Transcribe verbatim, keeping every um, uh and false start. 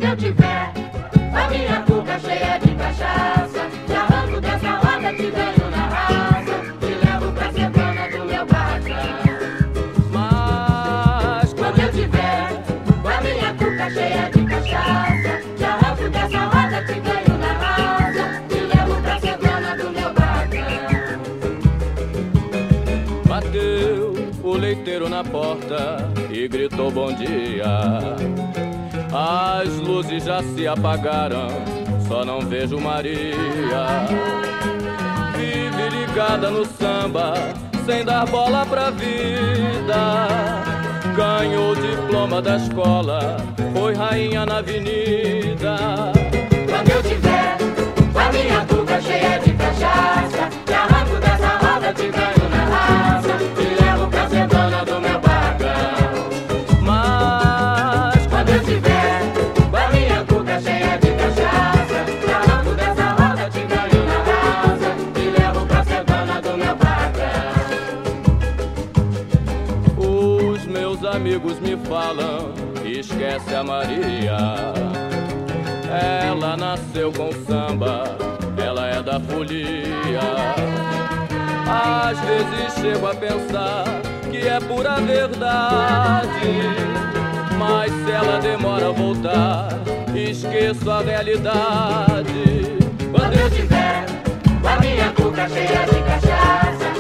Quando eu tiver com a minha cuca cheia de cachaça, te arranco dessa roda, te ganho na raça, te levo pra ser dona do meu barracão. Mas Quando eu tiver com a minha cuca cheia de cachaça, te arranco dessa roda, te ganho na raça, te levo pra ser dona do meu barracão. bateu o leiteiro na porta e gritou bom dia. As luzes já se apagaram, só não vejo Maria. Vive ligada no samba, sem dar bola pra vida. Ganhou o diploma da escola, foi rainha na avenida. Quando eu tiver com a minha cuca cheia de cachaça, te arranco dessa roda, te ganho na raça, te levo pra ser dona do meu barracão. Mas Quando eu tiver com a minha cuca cheia de cachaça, te arranco dessa roda, te ganho na raça, te levo pra ser dona do meu barracão. os meus amigos me falam, esquece a Maria. Ela nasceu com samba, ela é da folia. Às vezes chego a pensar que é pura verdade, mas se ela demora a voltar, esqueço a realidade. Quando eu tiver com a minha cuca cheia de cachaça,